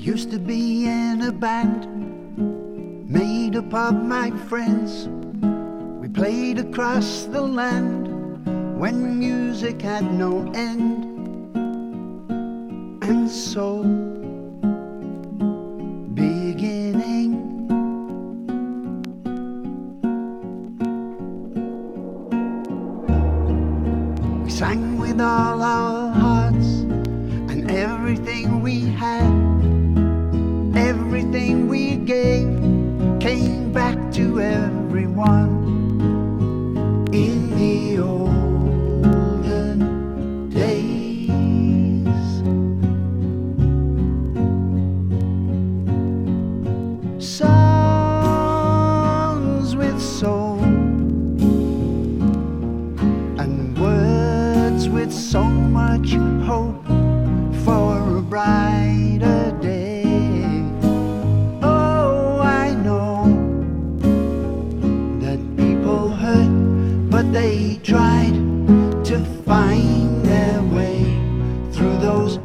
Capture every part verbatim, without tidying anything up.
Used to be in a band made up of my friends. We played across the land when music had no end. And so, beginning, we sang with all our hearts and everything we had. Everything we gave came back to everyone in the olden days. Songs with soul and words with so much hope for a brighter day. But they tried to find their way through those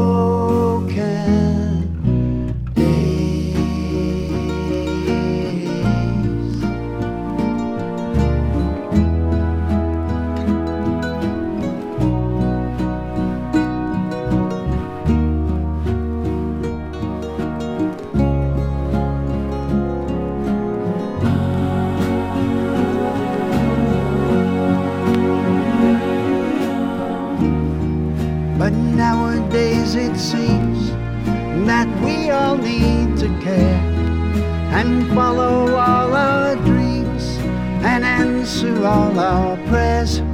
broken days. But nowadays it seems that we all need to care and follow all our dreams and answer all our prayers.